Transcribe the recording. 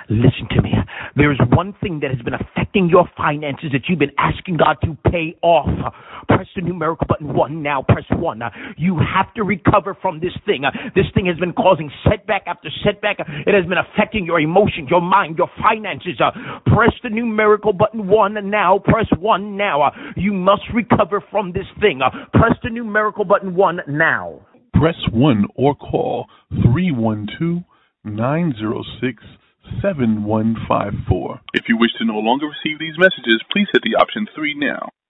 Listen to me. There is one thing that has been affecting your finances that you've been asking God to pay off. Press the numerical button 1 now. Press 1. You have to recover from this thing. This thing has been causing setback after setback. It has been affecting your emotions, your mind, your finances. Press the numerical button 1 now. Press 1 now. You must recover from this thing. Press the numerical button 1 now. Press 1 or call 312-906-7154. If you wish to no longer receive these messages, please hit the option 3 now.